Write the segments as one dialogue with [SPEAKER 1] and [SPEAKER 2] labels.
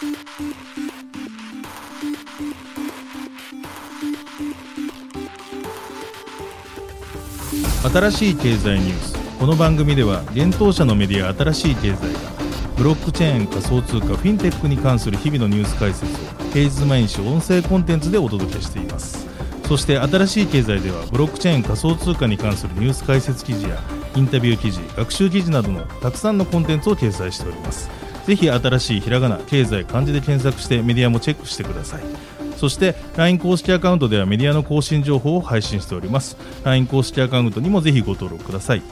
[SPEAKER 1] 新しい経済ニュース。この番組では現当社のメディア新しい経済がブロックチェーン、仮想通貨、フィンテックに関する日々のニュース解説を平日毎日音声コンテンツでお届けしています。そして新しい経済ではブロックチェーン、仮想通貨に関するニュース解説記事やインタビュー記事、学習記事などのたくさんのコンテンツを掲載しております。ぜひ新しいひらがな、経済、漢字で検索してメディアもチェックしてください。そして LINE 公式アカウントではメディアの更新情報を配信しております。 LINE 公式アカウントにもぜひご登録ください。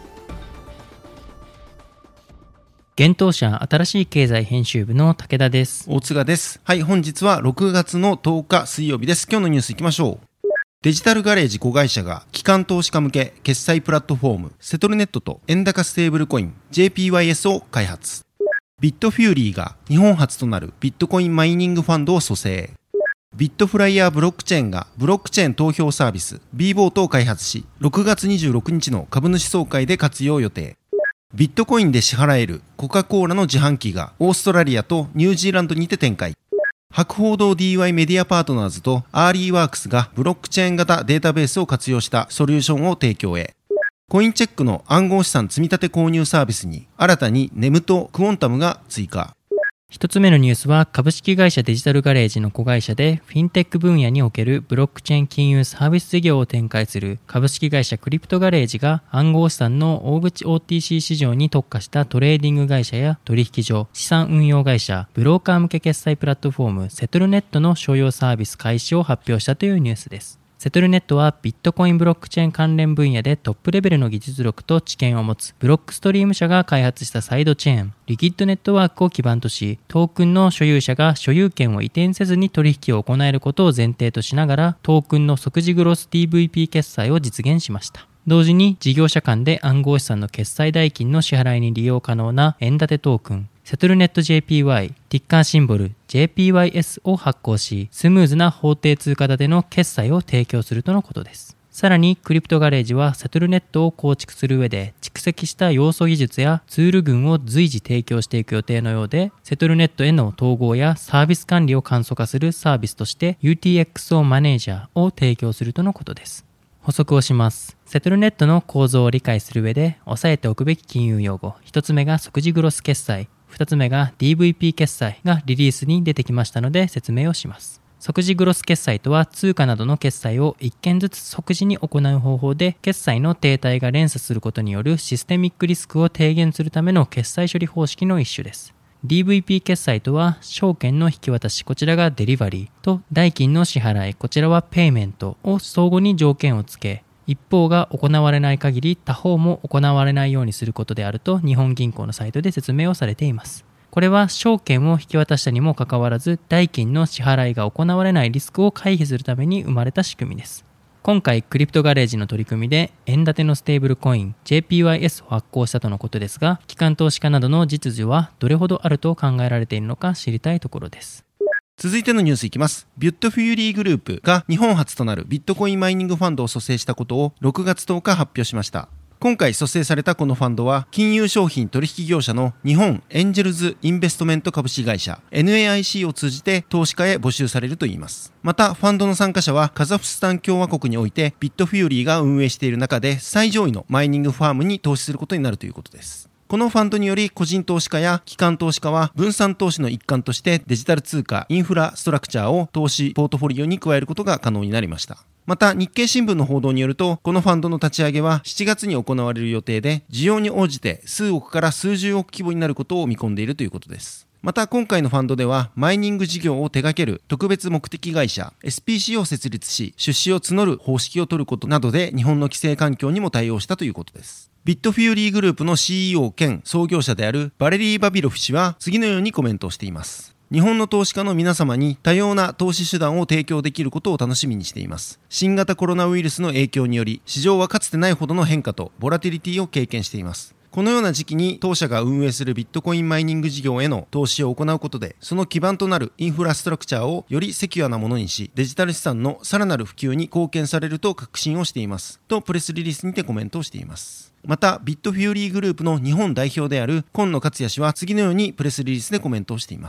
[SPEAKER 2] 現当社新しい経済編集部の武田です。
[SPEAKER 3] 大塚です。はい、本日は6月の10日水曜日です。今日のニュースいきましょう。デジタルガレージ子会社が機関投資家向け決済プラットフォームセトルネットと円高ステーブルコイン JPYS を開発。ビットフューリーが日本初となるビットコインマイニングファンドを組成。ビットフライヤーブロックチェーンがブロックチェーン投票サービス B ボートを開発し、6月26日の株主総会で活用予定。ビットコインで支払えるコカ・コーラの自販機がオーストラリアとニュージーランドにて展開。博報堂 DY メディアパートナーズとアーリーワークスがブロックチェーン型データベースを活用したソリューションを提供へ。コインチェックの暗号資産積み立て購入サービスに新たにネムとクォンタムが追加。
[SPEAKER 2] 一つ目のニュースは株式会社デジタルガレージの子会社でフィンテック分野におけるブロックチェーン金融サービス事業を展開する株式会社クリプトガレージが暗号資産の大口 OTC 市場に特化したトレーディング会社や取引所、資産運用会社、ブローカー向け決済プラットフォームセトルネットの商用サービス開始を発表したというニュースです。セトルネットはビットコインブロックチェーン関連分野でトップレベルの技術力と知見を持つブロックストリーム社が開発したサイドチェーン、リキッドネットワークを基盤とし、トークンの所有者が所有権を移転せずに取引を行えることを前提としながら、トークンの即時グロス TVP 決済を実現しました。同時に事業者間で暗号資産の決済代金の支払いに利用可能な円建てトークン、セトルネット JPY、ティッカーシンボル JPYS を発行し、スムーズな法定通貨建ての決済を提供するとのことです。さらにクリプトガレージはセトルネットを構築する上で蓄積した要素技術やツール群を随時提供していく予定のようで、セトルネットへの統合やサービス管理を簡素化するサービスとして UTXO マネージャーを提供するとのことです。補足をします。セトルネットの構造を理解する上で押さえておくべき金融用語。一つ目が即時グロス決済。二つ目が DVP 決済がリリースに出てきましたので説明をします。即時グロス決済とは通貨などの決済を1件ずつ即時に行う方法で、決済の停滞が連鎖することによるシステミックリスクを低減するための決済処理方式の一種です。DVP 決済とは証券の引き渡し、こちらがデリバリーと代金の支払い、こちらはペイメントを相互に条件をつけ、一方が行われない限り他方も行われないようにすることであると日本銀行のサイトで説明をされています。これは証券を引き渡したにもかかわらず代金の支払いが行われないリスクを回避するために生まれた仕組みです。今回クリプトガレージの取り組みで円建てのステーブルコイン JPYS を発行したとのことですが、機関投資家などの実需はどれほどあると考えられているのか知りたいところです。
[SPEAKER 3] 続いてのニュースいきます。ビットフューリーグループが日本初となるビットコインマイニングファンドを組成したことを6月10日発表しました。今回組成されたこのファンドは金融商品取引業者の日本エンジェルズインベストメント株式会社 NAIC を通じて投資家へ募集されるといいます。またファンドの参加者はカザフスタン共和国においてビットフューリーが運営している中で最上位のマイニングファームに投資することになるということです。このファンドにより個人投資家や機関投資家は分散投資の一環としてデジタル通貨インフラストラクチャーを投資ポートフォリオに加えることが可能になりました。また日経新聞の報道によると、このファンドの立ち上げは7月に行われる予定で、需要に応じて数億から数十億規模になることを見込んでいるということです。また今回のファンドではマイニング事業を手掛ける特別目的会社 SPC を設立し、出資を募る方式を取ることなどで日本の規制環境にも対応したということです。ビットフューリーグループの CEO 兼創業者であるバレリー・バビロフ氏は次のようにコメントをしています。日本の投資家の皆様に多様な投資手段を提供できることを楽しみにしています。新型コロナウイルスの影響により市場はかつてないほどの変化とボラティリティを経験しています。このような時期に当社が運営するビットコインマイニング事業への投資を行うことで、その基盤となるインフラストラクチャーをよりセキュアなものにし、デジタル資産のさらなる普及に貢献されると確信をしていますとプレスリリースにてコメントをしています。またビットフューリーグループの日本代表である今野克也氏は次のようにプレスリリースでコメントをしています。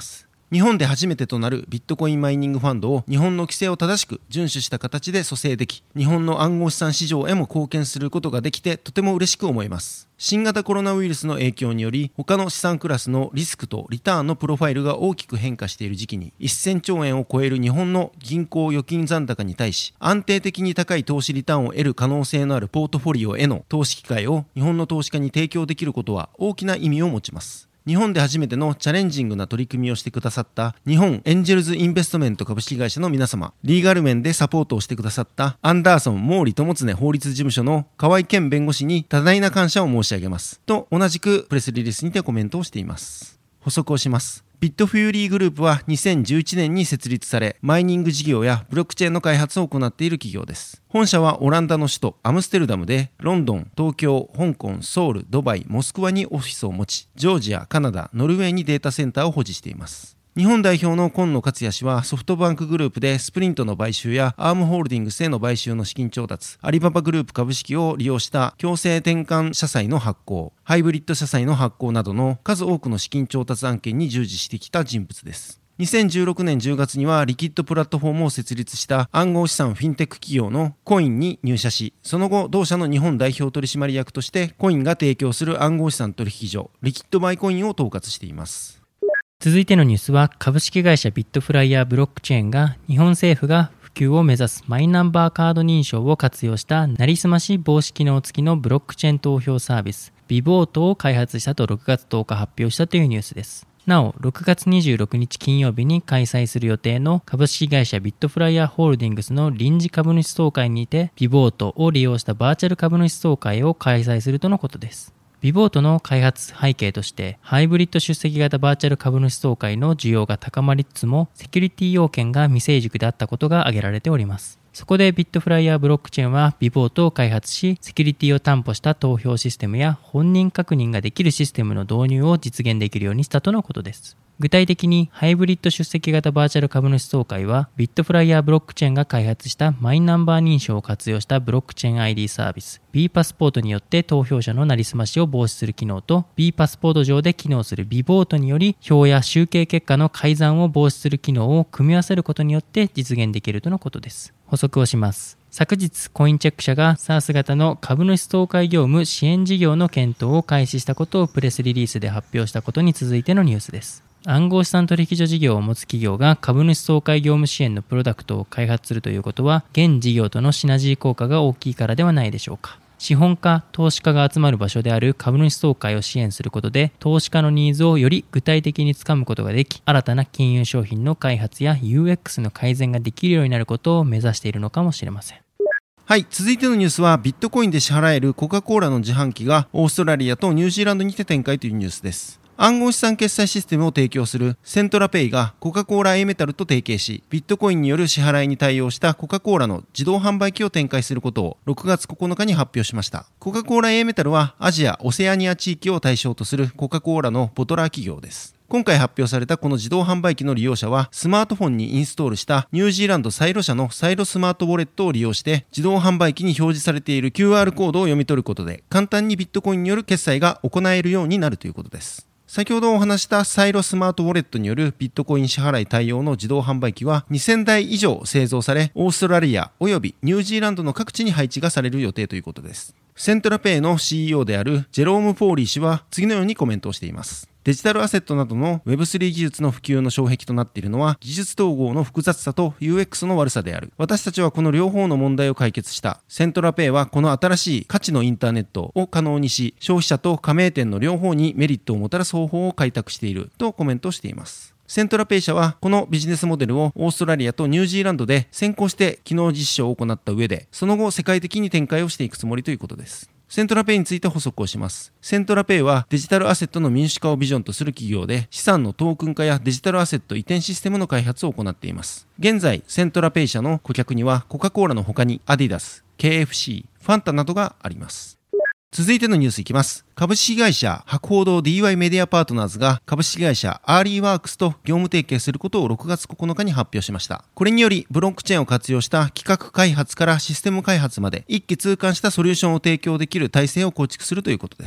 [SPEAKER 3] 日本で初めてとなるビットコインマイニングファンドを日本の規制を正しく遵守した形で蘇生でき、日本の暗号資産市場へも貢献することができてとても嬉しく思います。新型コロナウイルスの影響により、他の資産クラスのリスクとリターンのプロファイルが大きく変化している時期に、1000兆円を超える日本の銀行預金残高に対し、安定的に高い投資リターンを得る可能性のあるポートフォリオへの投資機会を日本の投資家に提供できることは大きな意味を持ちます。日本で初めてのチャレンジングな取り組みをしてくださった日本エンジェルズインベストメント株式会社の皆様、リーガル面でサポートをしてくださったアンダーソン毛利智常法律事務所の河合健弁護士に多大な感謝を申し上げますと、同じくプレスリリースにてコメントをしています。補足をします。ビットフューリーグループは2011年に設立され、マイニング事業やブロックチェーンの開発を行っている企業です。本社はオランダの首都アムステルダムで、ロンドン、東京、香港、ソウル、ドバイ、モスクワにオフィスを持ち、ジョージア、カナダ、ノルウェーにデータセンターを保持しています。日本代表の今野克也氏はソフトバンクグループでスプリントの買収やアームホールディングスへの買収の資金調達、アリババグループ株式を利用した強制転換社債の発行、ハイブリッド社債の発行などの数多くの資金調達案件に従事してきた人物です。2016年10月にはリキッドプラットフォームを設立した暗号資産フィンテック企業のコインに入社し、その後同社の日本代表取締役としてコインが提供する暗号資産取引所リキッドバイコインを統括しています。
[SPEAKER 2] 続いてのニュースは、株式会社ビットフライヤーブロックチェーンが日本政府が普及を目指すマイナンバーカード認証を活用したなりすまし防止機能付きのブロックチェーン投票サービスビボートを開発したと6月10日発表したというニュースです。なお、6月26日金曜日に開催する予定の株式会社ビットフライヤーホールディングスの臨時株主総会にてビボートを利用したバーチャル株主総会を開催するとのことです。ビボートの開発背景として、ハイブリッド出席型バーチャル株主総会の需要が高まりつつも、セキュリティ要件が未成熟であったことが挙げられております。そこでビットフライヤーブロックチェーンはビボートを開発し、セキュリティを担保した投票システムや本人確認ができるシステムの導入を実現できるようにしたとのことです。具体的にハイブリッド出席型バーチャル株主総会はビットフライヤーブロックチェーンが開発したマイナンバー認証を活用したブロックチェーン ID サービス B パスポートによって投票者のなりすましを防止する機能と B パスポート上で機能するビボートにより票や集計結果の改ざんを防止する機能を組み合わせることによって実現できるとのことです。補足をします。昨日コインチェック社が SaaS 型の株主総会業務支援事業の検討を開始したことをプレスリリースで発表したことに続いてのニュースです。暗号資産取引所事業を持つ企業が株主総会業務支援のプロダクトを開発するということは、現事業とのシナジー効果が大きいからではないでしょうか。資本家、投資家が集まる場所である株主総会を支援することで、投資家のニーズをより具体的につかむことができ、新たな金融商品の開発や UX の改善ができるようになることを目指しているのかもしれません。
[SPEAKER 3] はい、続いてのニュースはビットコインで支払えるコカ・コーラの自販機がオーストラリアとニュージーランドにて展開というニュースです。暗号資産決済システムを提供するセントラペイがコカ・コーラ A メタルと提携し、ビットコインによる支払いに対応したコカ・コーラの自動販売機を展開することを6月9日に発表しました。コカ・コーラ A メタルはアジア・オセアニア地域を対象とするコカ・コーラのボトラー企業です。今回発表されたこの自動販売機の利用者は、スマートフォンにインストールしたニュージーランドサイロ社のサイロスマートウォレットを利用して、自動販売機に表示されている QR コードを読み取ることで、簡単にビットコインによる決済が行えるようになるということです。先ほどお話したサイロスマートウォレットによるビットコイン支払い対応の自動販売機は2000台以上製造され、オーストラリアおよびニュージーランドの各地に配置がされる予定ということです。セントラペイの CEO であるジェローム・フォーリー氏は次のようにコメントをしています。デジタルアセットなどの Web3 技術の普及の障壁となっているのは技術統合の複雑さと UX の悪さである。私たちはこの両方の問題を解決した。セントラペイはこの新しい価値のインターネットを可能にし、消費者と加盟店の両方にメリットをもたらす方法を開拓しているとコメントしています。セントラペイ社はこのビジネスモデルをオーストラリアとニュージーランドで先行して機能実証を行った上で、その後世界的に展開をしていくつもりということです。セントラペイについて補足をします。セントラペイはデジタルアセットの民主化をビジョンとする企業で、資産のトークン化やデジタルアセット移転システムの開発を行っています。現在、セントラペイ社の顧客にはコカ・コーラの他にアディダス、KFC、ファンタなどがあります。続いてのニュースいきます。株式会社博報堂 DY メディアパートナーズが株式会社アーリーワークスと業務提携することを6月9日に発表しました。これによりブロックチェーンを活用した企画開発からシステム開発まで一気通貫したソリューションを提供できる体制を構築するということです。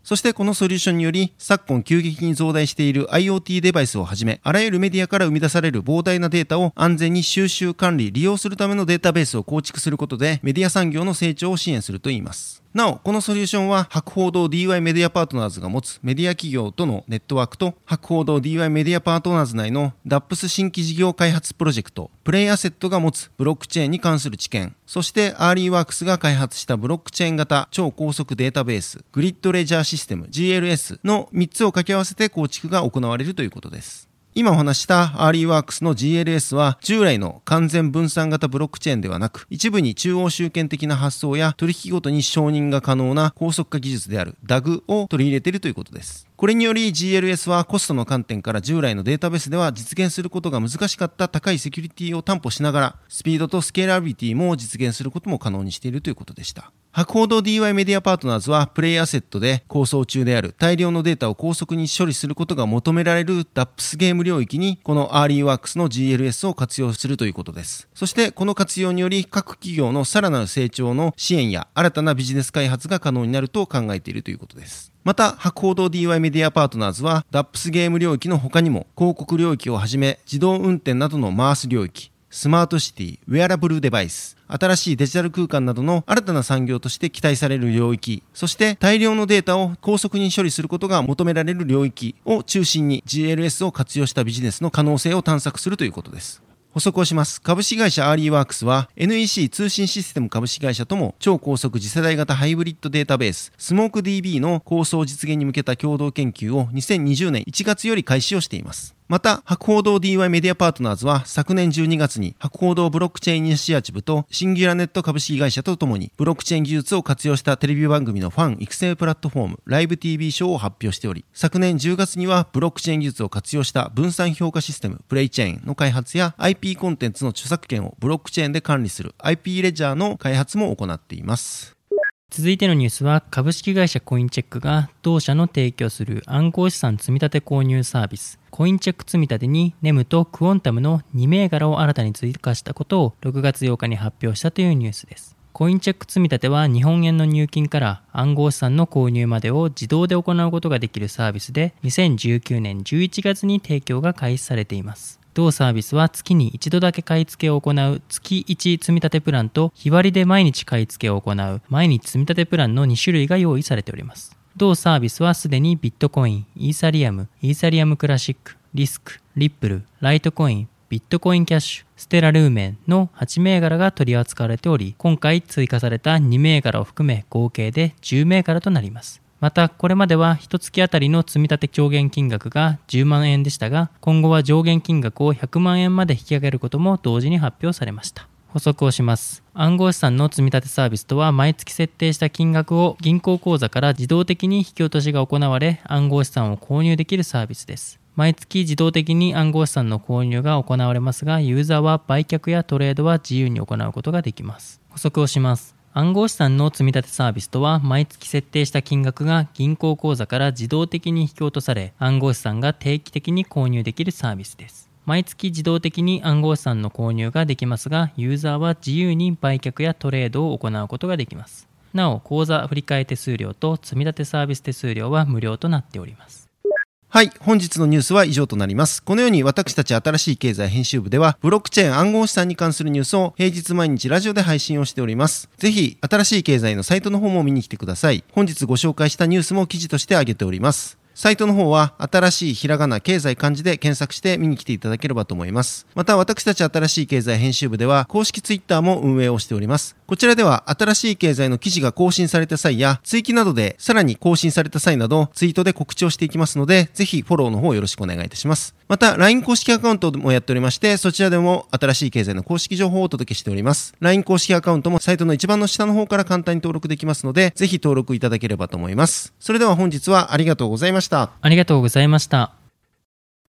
[SPEAKER 3] そしてこのソリューションにより、昨今急激に増大している IoT デバイスをはじめ、あらゆるメディアから生み出される膨大なデータを安全に収集管理利用するためのデータベースを構築することで、メディア産業の成長を支援するといいます。なお、このソリューションは博報堂 DY メディアパートナーズが持つメディア企業とのネットワークと、博報堂 DY メディアパートナーズ内の DAPS 新規事業開発プロジェクト、プレイアセットが持つブロックチェーンに関する知見、そしてアーリーワークスが開発したブロックチェーン型超高速データベース、グリッドレジャーシステム GLS の3つを掛け合わせて構築が行われるということです。今お話したアーリーワークスの GLS は従来の完全分散型ブロックチェーンではなく、一部に中央集権的な発想や取引ごとに承認が可能な高速化技術である DAG を取り入れているということです。これにより GLS はコストの観点から従来のデータベースでは実現することが難しかった高いセキュリティを担保しながら、スピードとスケーラビリティも実現することも可能にしているということでした。博報堂 DY メディアパートナーズはプレイアセットで構想中である大量のデータを高速に処理することが求められる DAPS ゲーム領域にこのアーリーワークスの GLS を活用するということです。そしてこの活用により各企業のさらなる成長の支援や新たなビジネス開発が可能になると考えているということです。また、博報堂 DY メディアパートナーズは DAPS ゲーム領域の他にも広告領域をはじめ自動運転などのマース領域、スマートシティ、ウェアラブルデバイス、新しいデジタル空間などの新たな産業として期待される領域、そして大量のデータを高速に処理することが求められる領域を中心に GLS を活用したビジネスの可能性を探索するということです。補足をします。株式会社アーリーワークスは NEC 通信システム株式会社とも超高速次世代型ハイブリッドデータベース SmokeDB の構想実現に向けた共同研究を2020年1月より開始をしています。また、博報堂 DY メディアパートナーズは昨年12月に博報堂ブロックチェーンイニシアチブとシンギュラネット株式会社とともにブロックチェーン技術を活用したテレビ番組のファン育成プラットフォームライブ TV 賞を発表しており、昨年10月にはブロックチェーン技術を活用した分散評価システムプレイチェーンの開発や IP コンテンツの著作権をブロックチェーンで管理する IP レジャーの開発も行っています。
[SPEAKER 2] 続いてのニュースは、株式会社コインチェックが同社の提供する暗号資産積立購入サービスコインチェック積立にネムとクオンタムの2銘柄を新たに追加したことを6月8日に発表したというニュースです。コインチェック積立は日本円の入金から暗号資産の購入までを自動で行うことができるサービスで、2019年11月に提供が開始されています。同サービスは月に一度だけ買い付けを行う月1積立プランと日割りで毎日買い付けを行う毎日積立プランの2種類が用意されております。同サービスはすでにビットコイン、イーサリアム、イーサリアムクラシック、リスク、リップル、ライトコイン、ビットコインキャッシュ、ステラルーメンの8銘柄が取り扱われており、今回追加された2銘柄を含め合計で10銘柄となります。また、これまでは1月あたりの積立上限金額が10万円でしたが、今後は上限金額を100万円まで引き上げることも同時に発表されました。補足をします。暗号資産の積立サービスとは、毎月設定した金額を銀行口座から自動的に引き落としが行われ、暗号資産を購入できるサービスです。毎月自動的に暗号資産の購入が行われますが、ユーザーは売却やトレードは自由に行うことができます。補足をします。暗号資産の積立サービスとは、毎月設定した金額が銀行口座から自動的に引き落とされ、暗号資産が定期的に購入できるサービスです。毎月自動的に暗号資産の購入ができますが、ユーザーは自由に売却やトレードを行うことができます。なお、口座振替手数料と積立サービス手数料は無料となっております。
[SPEAKER 3] はい、本日のニュースは以上となります。このように私たち新しい経済編集部では、ブロックチェーン暗号資産に関するニュースを平日毎日ラジオで配信をしております。ぜひ、新しい経済のサイトの方も見に来てください。本日ご紹介したニュースも記事として上げております。サイトの方は新しいひらがな経済漢字で検索して見に来ていただければと思います。また私たち新しい経済編集部では公式ツイッターも運営をしております。こちらでは新しい経済の記事が更新された際や追記などでさらに更新された際などツイートで告知をしていきますので、ぜひフォローの方よろしくお願いいたします。また LINE 公式アカウントもやっておりまして、そちらでも新しい経済の公式情報をお届けしております。LINE 公式アカウントもサイトの一番の下の方から簡単に登録できますので、ぜひ登録いただければと思います。それでは本日はありがとうございました。
[SPEAKER 2] ありがとうございました。